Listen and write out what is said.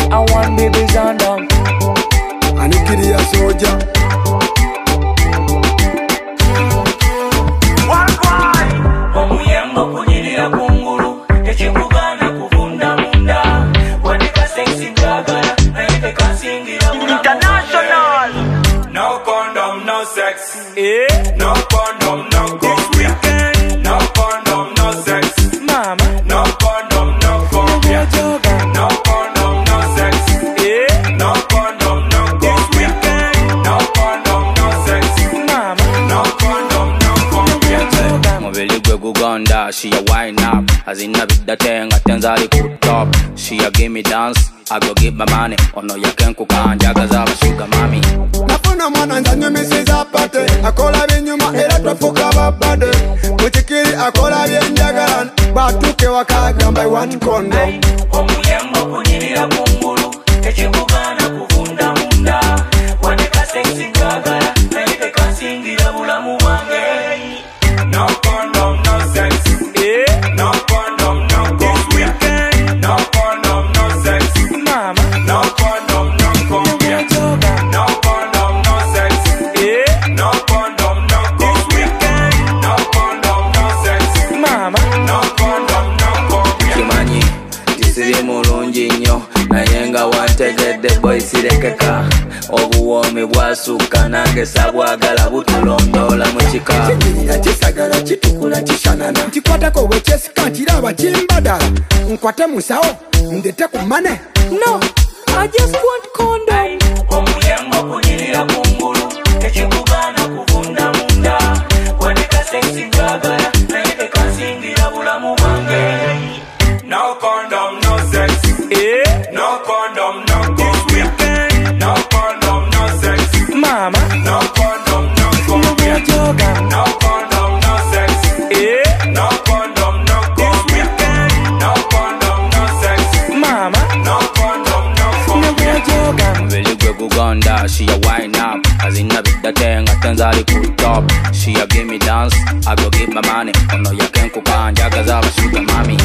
I want babies and down. Anikiri ya soja. Omuyembo kunyirira kungulu tekikugana kuvunda munda wandika sexy njagala naye kasingira international. No condom, no sex. Eh? No condom, no coffee. No condom, no sex. Mama. No condom, no coffee. No condom, no sex. Eh? No condom, no coffee. No condom, no sex. Mama. No condom, no coffee. Mubili gwe gugonda, she a wine up. Azina bidda tenga tenzali ku top. She a give me dance, I go give my money. Ono ya kenku kanjaga zaba sugar mami. Nafuna mwana nzanyo misiza pate. Akola binyuma era twafuka babade. Muchikiri akola byenjagalan. Batuke wakagamba one condom. Omuyembo kunyirira kungulu tekikugana kuvunda munda wandika sexy njagala naye kasingira bulamu bwange. No condom, no sex. Eh? No condom, no coffee. No condom, no sex. Mama. No condom, no coffee. No condom, no sex. Eh? No condom, no coffee. No condom, no sex. Mama. No condom, no coffee. Kimanyi, tisiri mulungi nnyo naye nga wantegedde boy sirekeka. Obuwoomi bwasukka nange sabwagala butulondoola mu kika. Kinyirira kisagala kitukula kishanana. Nkikwatako wekyesika nkiraba kimbadala. Nkwate musawo ndete ku mane. No, I just want condom. Omuyembo kunyirira kungulu tekikugana kuvunda munda wandika sexy njagala naye kasingira bulamu bwange. No condom, no sex. Eh? No condom, no coffee. No condom, no sex. Mama. No condom, no coffee. No condom, no sex. Eh? No condom, no coffee. No condom, no sex. Mama. No condom, no coffee. Mubili gwe gugonda, she a wine up. Azina bidda tenga tenzali ku top. She a give me dance, I go give my money. Ono ya kenku kanjaga zaba sugar mami.